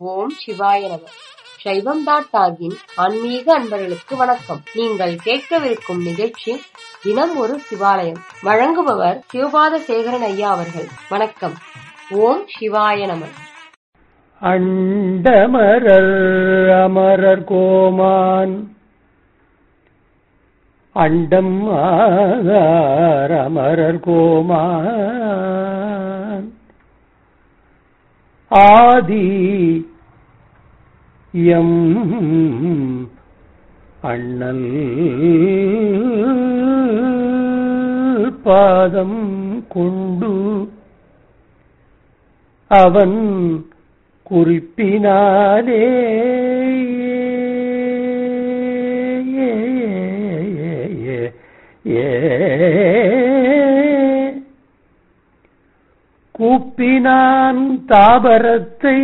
ஓம் சிவாய நம. சைவம்.டாகின் ஆன்மீக அன்பர்களுக்கு வணக்கம். நீங்கள் கேட்கவிருக்கும் நிகழ்ச்சி தினம் ஒரு சிவாலயம். வழங்குபவர் சிவபாத சேகரன் ஐயா அவர்கள். வணக்கம். ஓம் சிவாய நம. அண்டமரர் அமரர் கோமான் அண்டம் ஆகார் அமரர் கோமான் ஆதி எம் அண்ணல் பாதம் கொண்டு அவன் குறிப்பினாலே கூப்பினான் தாபரத்தை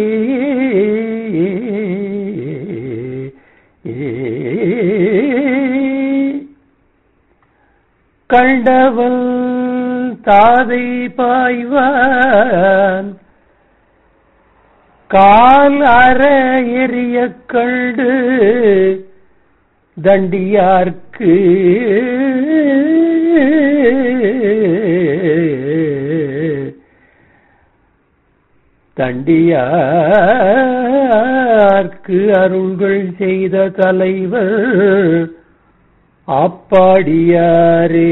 கண்டவன் தாதை பாய்வான் கால் அற எரிய கண்டு தண்டியார்க்கு அருள்கள் செய்த தலைவர் ஆப்பாடியாரே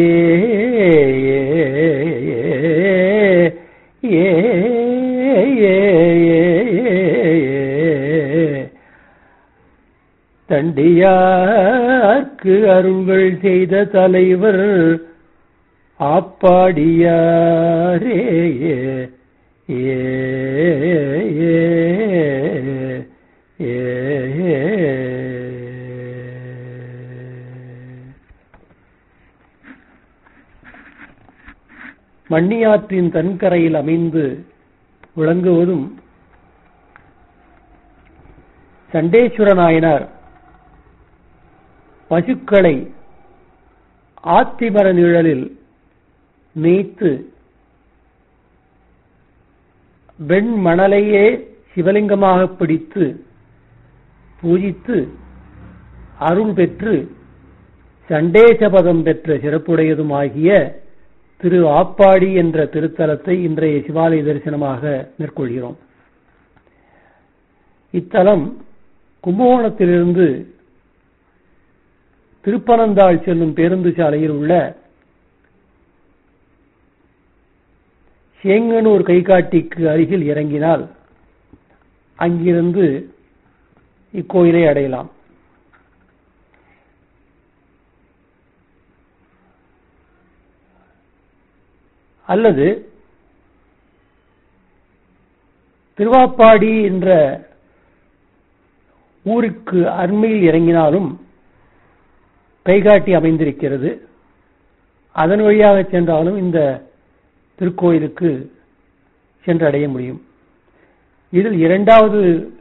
தண்டியார்க்கு அருள்கள் செய்த தலைவர் ஆப்பாடியாரே மண்ணியாற்றின் தன்கரையில் அமைந்து விளங்குவதும் சண்டேஸ்வர நாயனார் பசுக்களை ஆத்திமர நிழலில் மேய்த்து வெண்மணலையே சிவலிங்கமாக பிடித்து பூஜித்து அருள் பெற்று சண்டேசபதம் பெற்ற சிறப்புடையதுமாகிய திரு ஆப்பாடி என்ற திருத்தலத்தை இன்றைய சிவாலய தரிசனமாக மேற்கொள்கிறோம். இத்தலம் கும்பகோணத்திலிருந்து திருப்பனந்தாள் செல்லும் பேருந்து சாலையில் உள்ள சேங்கனூர் கைகாட்டிக்கு அருகில் இறங்கினால் அங்கிருந்து இக்கோயிலை அடையலாம். அல்லது திருவாப்பாடி என்ற ஊருக்கு அண்மையில் இறங்கினாலும் கைகாட்டி அமைந்திருக்கிறது. அதன் வழியாக சென்றாலும் இந்த திருக்கோயிலுக்கு சென்றடைய முடியும். இதில் இரண்டாவது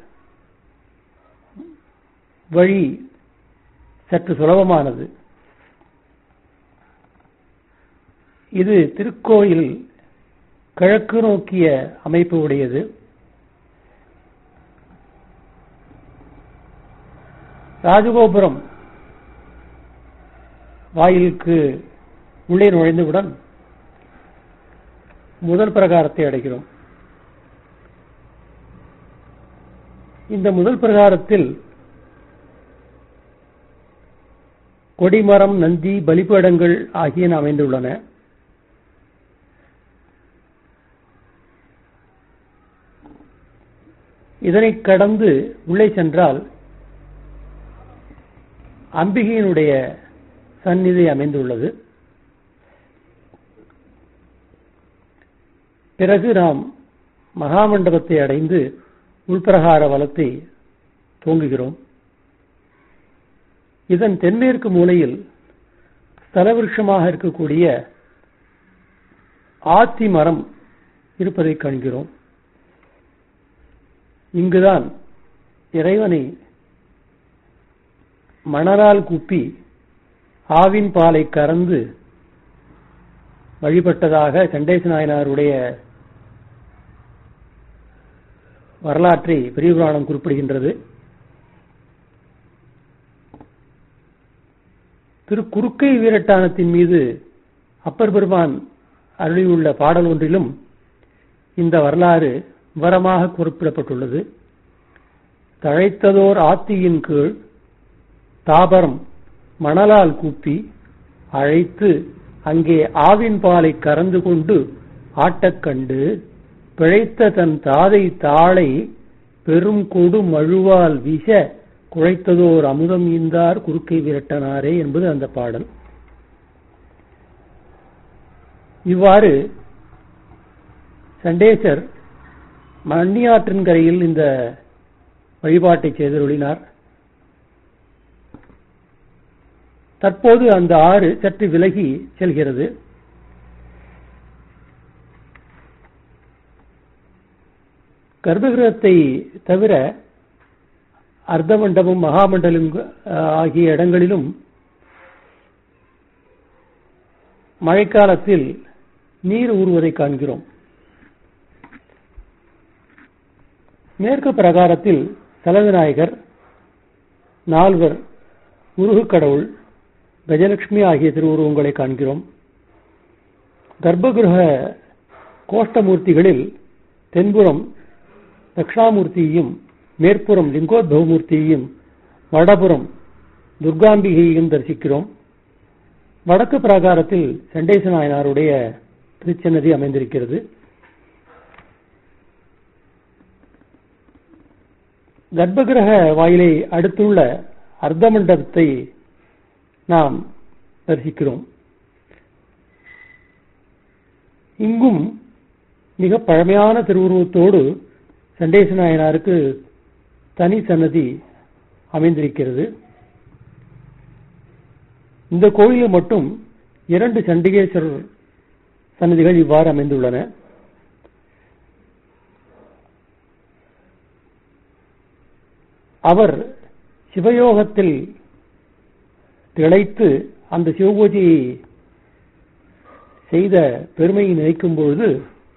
வழி சற்று சுலபமானது. இது திருக்கோயில் கிழக்கு நோக்கிய அமைப்பு உடையது. ராஜகோபுரம் வாயிலுக்கு உள்ளே நுழைந்தவுடன் முதல் பிரகாரத்தை அடைகிறோம். இந்த முதல் பிரகாரத்தில் கொடிமரம், நந்தி, பலிபீடங்கள் ஆகியன அமைந்துள்ளன. இதனை கடந்து உள்ளே சென்றால் அம்பிகையினுடைய சந்நிதி அமைந்துள்ளது. பிறகு நாம் மகாமண்டபத்தை அடைந்து உள்பிரகார வலத்தை தோங்குகிறோம். இதன் தென்மேற்கு மூலையில் ஸ்தலவிருஷமாக இருக்கக்கூடிய ஆத்தி மரம் இருப்பதை காண்கிறோம். இங்குதான் இறைவனை மணலால் குப்பி ஆவின் பாலை கறந்து வழிபட்டதாக சண்டேச நாயனாருடைய வரலாற்றை பெரிய புராணம் குறிப்பிடுகின்றது. திரு குறுக்கை வீரட்டானத்தின் மீது அப்பர் பெருமான் அருளியுள்ள பாடல் ஒன்றிலும் இந்த வரலாறு விவரமாக குறிப்பிடப்பட்டுள்ளது. தழைத்ததோர் ஆத்தியின் கீழ் தாபரம் மணலால் கூப்பி அழைத்து அங்கே ஆவின் பாலை கறந்து கொண்டு ஆட்டக் கண்டு பிழைத்த தன் தாதை தாளை பெரும் கொடு மழுவால் வீச குழைத்ததோர் அமுதம் ஈந்தார் குறுக்கை விரட்டனாரே என்பது அந்த பாடல். இவ்வாறு சண்டேசர் மண்ணியாற்றின் கரையில் இந்த வழிபாட்டை செய்தருளினார். தற்போது அந்த ஆறு சற்று விலகி செல்கிறது. கர்ப்பகிரகத்தை தவிர அர்த்தமண்டபம் மகாமண்டலம் ஆகிய இடங்களிலும் மழைக்காலத்தில் நீர் ஊறுவதை காண்கிறோம். மேற்கு பிரகாரத்தில் தலவிநாயகர், நால்வர், முருகு கடவுள், கஜலட்சுமி ஆகிய திருவுருவங்களை காண்கிறோம். கர்ப்பகிரக கோஷ்டமூர்த்திகளில் தென்புறம் தட்சிணாமூர்த்தியையும் மேற்புறம் லிங்கோத்பவமூர்த்தியையும் வடபுறம் துர்காம்பிகையையும் தரிசிக்கிறோம். வடக்கு பிராகாரத்தில் சண்டேச நாயனாருடைய திருச்சன்னதி அமைந்திருக்கிறது. கர்ப்பகிரக வாயிலை அடுத்துள்ள அர்த்த மண்டபத்தை நாம் தரிசிக்கிறோம். இங்கும் மிக பழமையான திருவுருவத்தோடு சண்டேச நாயனாருக்கு தனி சன்னதி அமைந்திருக்கிறது. இந்த கோயிலில் மட்டும் 2 சண்டிகேஸ்வரர் சன்னதிகள் இவ்வாறு அமைந்துள்ளன. அவர் சிவயோகத்தில் திளைத்து அந்த சிவபூஜையை செய்த பெருமையை நினைக்கும் பொழுது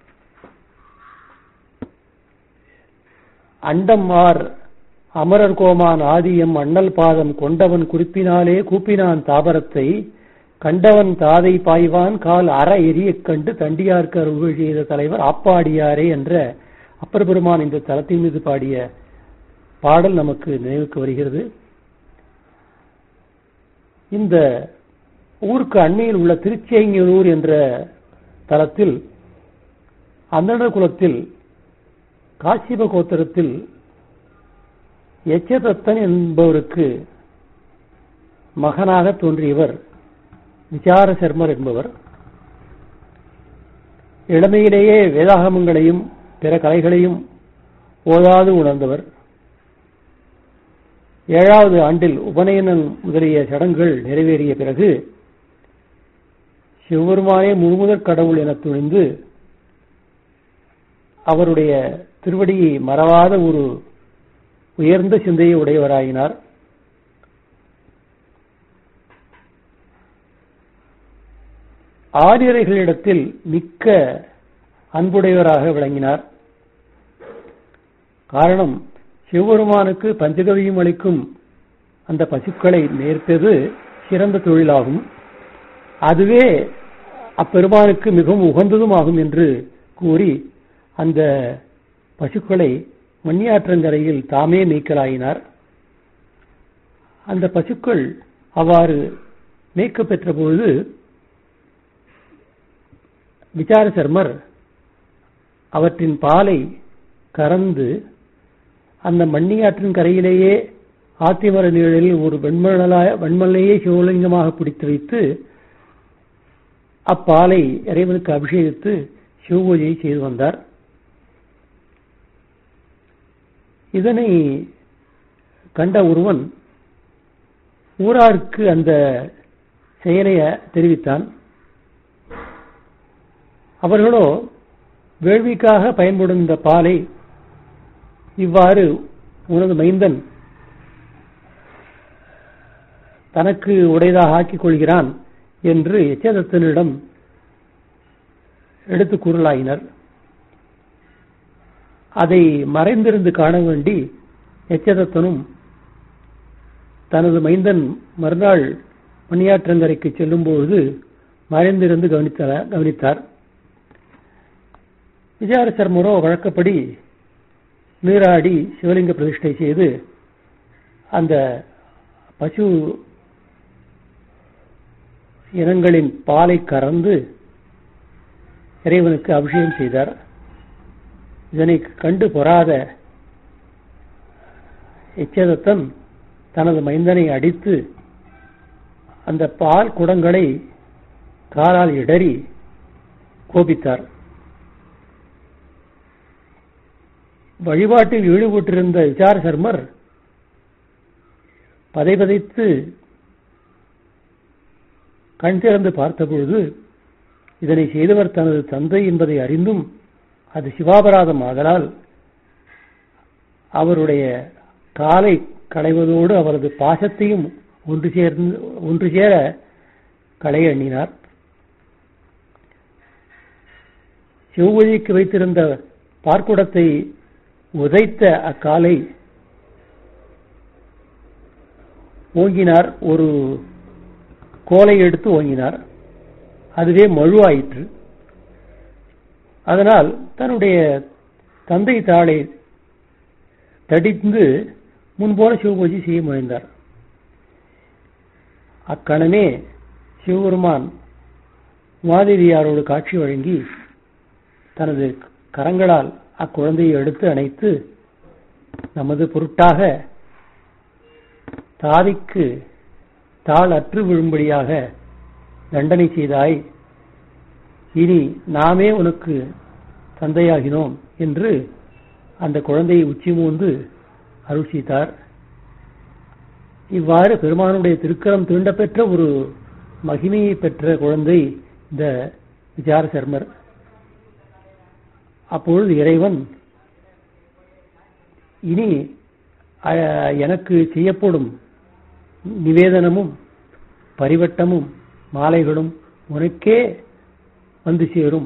அண்டம்மார் அமரர் கோமான் ஆதியம் அண்ணல் பாதம் கொண்டவன் குறிப்பினாலே கூப்பினான் தாபரத்தை கண்டவன் தாதை பாய்வான் கால் அற எரியக் கண்டு தண்டியார்க்கு அருள் செய்த தலைவர் ஆப்பாடியாரே என்ற அப்பர் பெருமான் இந்த தலத்தின் மீது பாடிய பாடல் நமக்கு நினைவுக்கு வருகிறது. இந்த ஊருக்கு அண்மையில் உள்ள திருச்செங்கனூர் என்ற தலத்தில் அந்தணர் குலத்தில் காசிப கோத்திரத்தில் எச்சதத்தன் என்பவருக்கு மகனாக தோன்றியவர் விசார சர்மர் என்பவர். இளமையிலேயே வேதாகமங்களையும் பிற கலைகளையும் ஓதாது உணர்ந்தவர். 7வது ஆண்டில் உபநயனம் முதலிய சடங்குகள் நிறைவேறிய பிறகு சிவபெருமானே முழுமுதற் கடவுள் என துணிந்து அவருடைய திருவடியை மறவாத ஒரு உயர்ந்த சிந்தையை உடையவராயினார். ஆரியர்களிடத்தில் மிக்க அன்புடையவராக விளங்கினார். காரணம், சிவபெருமானுக்கு பஞ்சகவியும் அளிக்கும் அந்த பசுக்களை நேர்ப்பது சிறந்த தொழிலாகும். அதுவே அப்பெருமானுக்கு மிகவும் உகந்ததும் ஆகும் என்று கூறி அந்த பசுக்களை மண்ணியாற்றங்கரையில் தாமே மேய்க்கலாயினார். அந்த பசுக்கள் அவ்வாறு மேய்க்க பெற்ற பொழுது விசார சர்மர் அவற்றின் பாலை கறந்து அந்த மண்ணியாற்றின் கரையிலேயே ஆத்திமர நிழலில் ஒரு வெண்மலையே சிவலிங்கமாக பிடித்து வைத்து அப்பாலை இறைவனுக்கு அபிஷேகித்து சிவபூஜையை செய்து வந்தார். இதனை கண்ட ஒருவன் ஊராருக்கு அந்த செயலை தெரிவித்தான். அவர்களோ வேள்விக்காக பயன்படும் இந்த பாலை இவ்வாறு உனது மைந்தன் தனக்கு உடையதாக ஆக்கிக் கொள்கிறான் என்று எச்சதத்தனிடம் எடுத்து கூறலாயினர். அதை மறைந்திருந்து காண வேண்டி எச்சதத்தனும் தனது மைந்தன் மறுநாள் மணியாற்றங்கரைக்கு செல்லும் பொழுது மறைந்திருந்து கவனித்தார். விஜயார சர்மரோ வழக்கப்படி நீராடி சிவலிங்க பிரதிஷ்டை செய்து அந்த பசு இனங்களின் பாலை கறந்து இறைவனுக்கு அபிஷேகம் செய்தார். இதனை கண்டு பொறாத எச்சதத்தன் தனது மைந்தனை அடித்து அந்த பால் குடங்களை காலால் இடறி கோபித்தார். வழிபாட்டில் ஈடுபட்டிருந்த விசார சர்மர் பதைபதைத்து கண் திறந்து பார்த்தபொழுது இதனை செய்தவர் தனது தந்தை என்பதை அறிந்தும் அது சிவாபராதம் ஆதலால் அவருடைய காலை களைவதோடு அவரது பாசத்தையும் ஒன்று சேர களைய எண்ணினார். சிவபூஜைக்கு வைத்திருந்த பார்க்குடத்தை உதைத்த அக்காலை ஓங்கினார். ஒரு கோலை எடுத்து ஓங்கினார். அதுவே மழுவாயிற்று. அதனால் தன்னுடைய தந்தை தாளை தடிந்து முன்போல சிவபூஜை செய்ய முயன்றார். அக்கணமே சிவபெருமான் உமாதேவியாரோடு காட்சி வழங்கி தனது கரங்களால் அக்குழந்தையை எடுத்து அணைத்து, நமது பொருட்டாக தாதிக்கு தாள் அற்று விழும்படியாக தண்டனை செய்தாய், இனி நாமே உனக்கு தந்தையாகினோம் என்று அந்த குழந்தையை உச்சி மூந்து அருள் செய்தார். இவ்வாறு பெருமானுடைய திருக்கரம் தீண்டப்பெற்ற ஒரு மகிமையை பெற்ற குழந்தை இந்த விசார சர்மர். அப்பொழுது இறைவன், இனி எனக்கு செய்யப்படும் நிவேதனமும் பரிவட்டமும் மாலைகளும் உனக்கே வந்து சேரும்.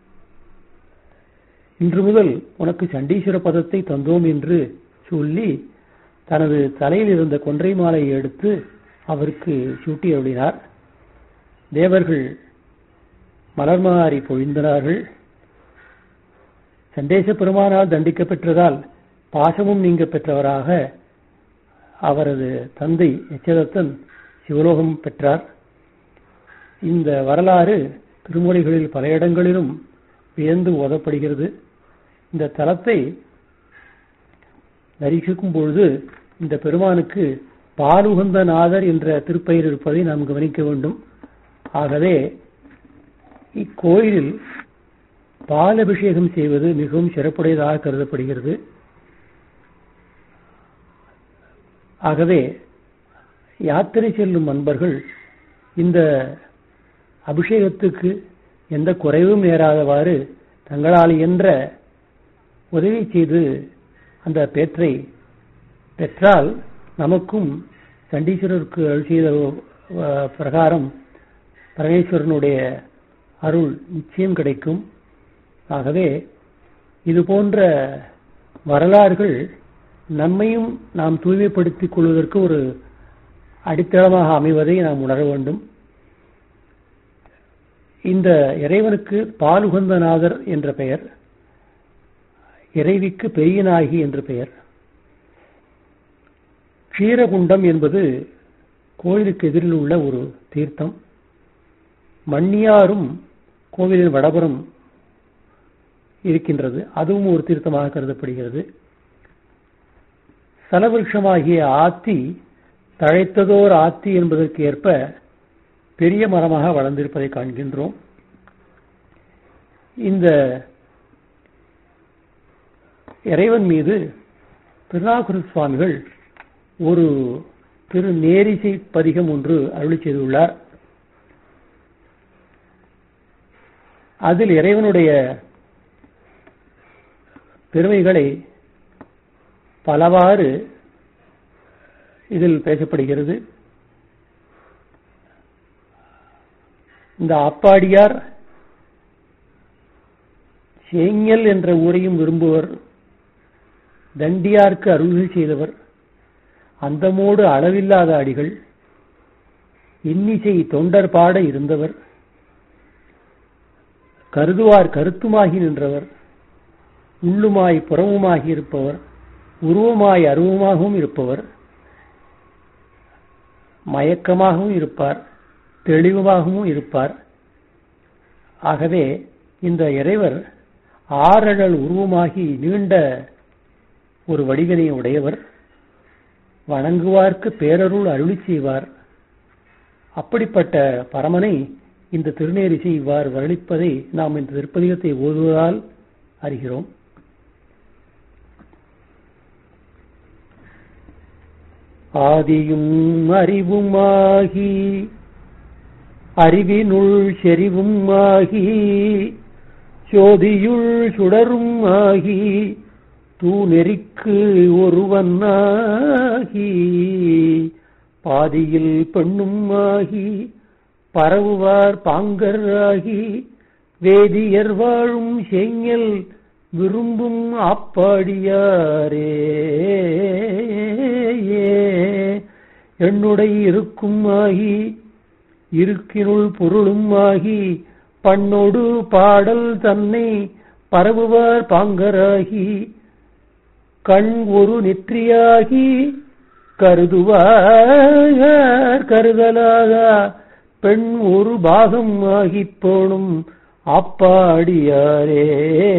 இன்று முதல் உனக்கு சண்டீஸ்வர பதத்தை தந்தோம் என்று சொல்லி தனது தலையில் இருந்த கொன்றை மாலையை எடுத்து அவருக்கு சூட்டி அருளினார். தேவர்கள் மலர்மாறி பொழிந்தனார்கள். சண்டேச பெருமானால் தண்டிக்கப்பெற்றதால் பாசமும் நீங்க பெற்றவராக அவரது தந்தை எச்சதத்தன் சிவலோகம் பெற்றார். இந்த வரலாறு திருமொழிகளில் பல இடங்களிலும் வியந்து ஓதப்படுகிறது. இந்த தலத்தை தரிசிக்கும் பொழுது இந்த பெருமானுக்கு பாலுகந்த நாதர் என்ற திருப்பெயர் இருப்பதை நாம் கவனிக்க வேண்டும். ஆகவே இக்கோயிலில் பால் அபிஷேகம் செய்வது மிகவும் சிறப்புடையதாக கருதப்படுகிறது. ஆகவே யாத்திரை செல்லும் அன்பர்கள் இந்த அபிஷேகத்துக்கு எந்த குறைவும் நேராதவாறு தங்களால் இயன்ற உதவி செய்து அந்த பேற்றை பெற்றால் நமக்கும் சண்டீஸ்வரருக்கு அருள் செய்த பிரகாரம் பரமேஸ்வரனுடைய அருள் நிச்சயம் கிடைக்கும். ஆகவே இது போன்ற வரலாறுகள் நம்மையும் நாம் தூய்மைப்படுத்திக் கொள்வதற்கு ஒரு அடித்தளமாக அமைவதை நாம் உணர வேண்டும். இந்த இறைவனுக்கு பாலுகந்தநாதர் என்ற பெயர், இறைவிக்கு பெரியநாயகி என்று பெயர். க்ஷீரகுண்டம் என்பது கோயிலுக்கு எதிரில் உள்ள ஒரு தீர்த்தம். மண்ணியாரும் கோவிலின் வடபுறம் இருக்கின்றது, அதுவும் ஒரு தீர்த்தமாக கருதப்படுகிறது. சலவிருஷமாகிய ஆத்தி தழைத்ததோர் ஆத்தி என்பதற்கு ஏற்ப பெரிய மரமாக வளர்ந்திருப்பதை காண்கின்றோம். இந்த இறைவன் மீது திருநாவுக்கரசு சுவாமிகள் ஒரு திரு நேரிசை பதிகம் ஒன்று அருளி செய்துள்ளார். அதில் இறைவனுடைய பெருமைகளை பலவாறு இதில் பேசப்படுகிறது. இந்த ஆப்பாடியார் சேங்கல் என்ற ஊரையும் விரும்புவர் தண்டியார்க்கு அருள்கள் செய்தவர், அந்தமோடு அளவில்லாத அடிகள், இன்னிசை தொண்டர் பாட இருந்தவர், கருதுவார் கருத்துமாகி நின்றவர், உள்ளுமாய் புறமுமாகி இருப்பவர், உருவமாய் அருவமாகவும் இருப்பவர், மயக்கமாகவும் இருப்பார், தெளிவாகவும் இருப்பார். ஆகவே இந்த இறைவர் ஆறழல் உருவமாகி நீண்ட ஒரு வடிவினை உடையவர், வணங்குவார்க்கு பேரருள் அருளி செய்வார். அப்படிப்பட்ட பரமனை இந்த திருநேரிசை இவ்வாறு வருணிப்பதை நாம் இந்த திருப்பதிகத்தை ஓதுவதால் அறிகிறோம். ஆதியும் அறிவுமாகி அறிவினுள் செறிவும் ஆகி சோதியுள் சுடரும் ஆகி தூநெறிக்கு ஒருவன் ஆகி பாதியில் பெண்ணும் ஆகி பரவுவார் பாங்கர் ஆகி வேதியர் வாழும் செங்கல் விரும்பும் ஆப்பாடியாரே என்னுடைய இருக்கும் ஆகி இருக்கினுள் பொருளும் ஆகி பண்ணோடு பாடல் தன்னை பரவுவார் பாங்கராகி கண் ஒரு நெற்றியாகி கருதுவார் கருதலாக பெண் ஒரு பாகம் ஆகி போனும் ஆப்பாடியாரே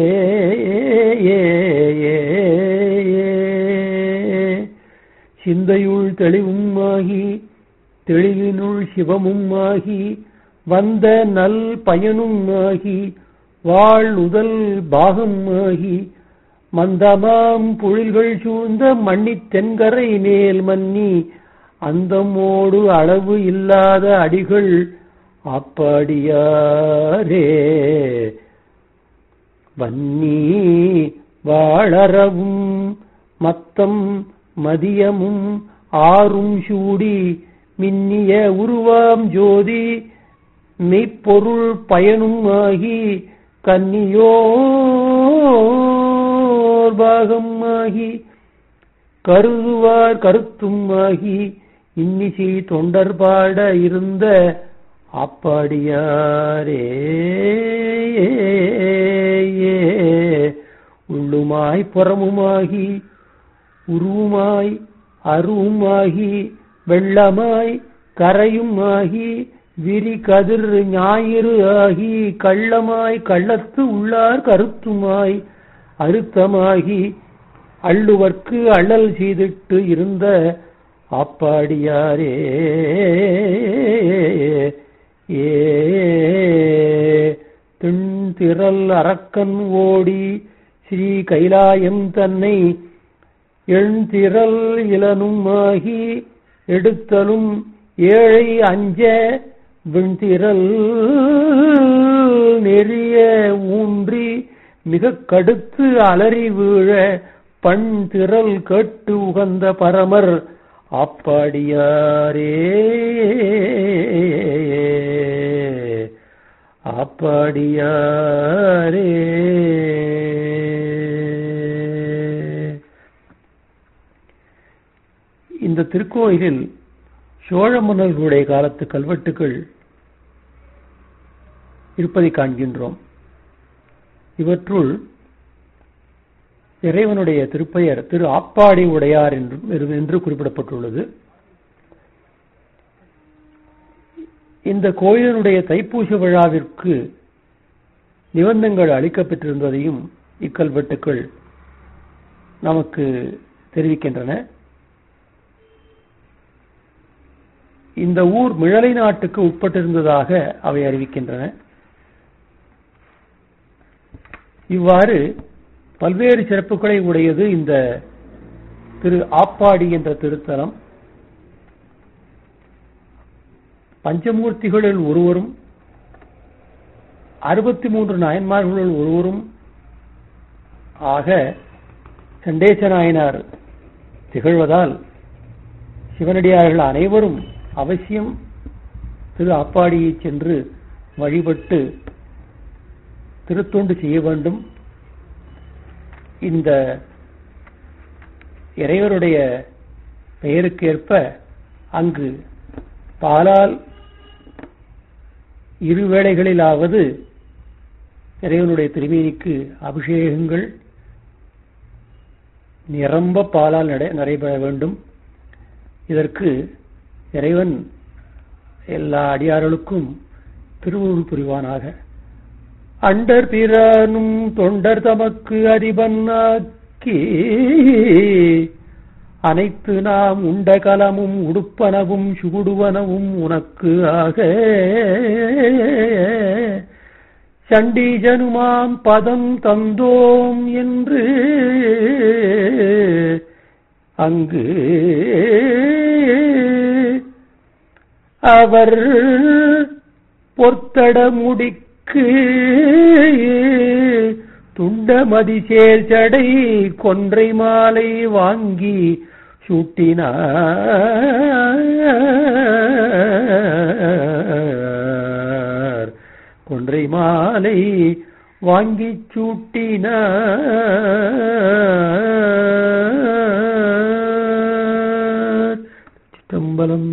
சிந்தையுள் தெளிவும் ஆகி தெளிவினுள் சிவமும் ஆகி வந்த நல் பயனும் ஆகி வாழ் உதல் பாகம் ஆகி மந்தமாம் புழில்கள் சூழ்ந்த மண்ணித் தென்கரை மேல் மன்னி அந்தமோடு அளவு இல்லாத அடிகள் ஆப்பாடியாரே வன்னி வாழறவும் மத்தம் மதியமும் ஆறும் சூடி மின்னிய உருவாம் ஜோதி மெய்ப்பொருள் பயனும் ஆகி கன்னியோர் பாகம் ஆகி கருதுவார் கருத்தும் ஆகி இன்னிசை தொண்டர் பாட இருந்த ஆப்பாடியாரே உள்ளுமாய் புறமுமாகி உருவுமாய் அருவுமாகி வெள்ளமாய் கரையும் ஆகி விரி கதிர் ஞாயிறு ஆகி கள்ளமாய் கள்ளத்து உள்ளார் கருத்துமாய் அறுத்தமாகி அள்ளுவர்க்கு அள்ளல் செய்திட்டு இருந்த ஆப்பாடியாரே திண்திரல் அரக்கன் ஓடி ஸ்ரீ கைலாயம் தன்னை எழுந்திரல் இளனும் ஆகி எடுத்தலும் ஏழை அஞ்ச விண்திரல் நெறிய ஊன்றி மிக கடுத்து அலறி வீழ பண் திரள் கேட்டு உகந்த பரமர் ஆப்பாடியாரே ஆப்பாடியாரே. இந்த திருக்கோயிலில் சோழ மன்னர்களுடைய காலத்து கல்வெட்டுகள் இருப்பதை காண்கின்றோம். இவற்றுள் இறைவனுடைய திருப்பெயர் திரு ஆப்பாடி உடையார் என்று குறிப்பிடப்பட்டுள்ளது. இந்த கோயிலினுடைய தைப்பூச விழாவிற்கு நிபந்தங்கள் அளிக்கப்பட்டிருந்ததையும் இக்கல்வெட்டுக்கள் நமக்கு தெரிவிக்கின்றன. இந்த ஊர் மிழலை நாட்டுக்கு உட்பட்டிருந்ததாக அவை அறிவிக்கின்றன. இவ்வாறு பல்வேறு சிறப்புகளை உடையது இந்த திரு ஆப்பாடி என்ற திருத்தலம். பஞ்சமூர்த்திகளில் ஒருவரும் 63 நாயன்மார்களுள் ஒருவரும் ஆக சண்டேச நாயனார் திகழ்வதால் சிவனடியார்கள் அனைவரும் அவசியம் திரு ஆப்பாடியை சென்று வழிபட்டு திருத்தொண்டு செய்ய வேண்டும். இந்த இறைவருடைய பெயருக்கேற்ப அங்கு பாலால் இருவேளைகளிலாவது இறைவனுடைய திருமேனிக்கு அபிஷேகங்கள் நிரம்ப பாலால் நடைபெற வேண்டும். இதற்கு இறைவன் எல்லா அடியார்களுக்கும் திருவுருள் புரிவானாக. அண்டர் பிறனும் தொண்டர் தமக்கு அதிபன்னாக்கி அனைத்து நாம் உண்ட கலமும் உடுப்பனவும் சுகுடுவனவும் உனக்கு ஆக சண்டீஜனுமாம் பதம் தந்தோம் என்று அங்கு அவர் பொற்தட முடிக்கு துண்டமதி சேர்ச்சடை கொன்றை மாலை வாங்கி சூட்டினார். கொன்றை மாலை வாங்கி சூட்டினார். சிதம்பரம்.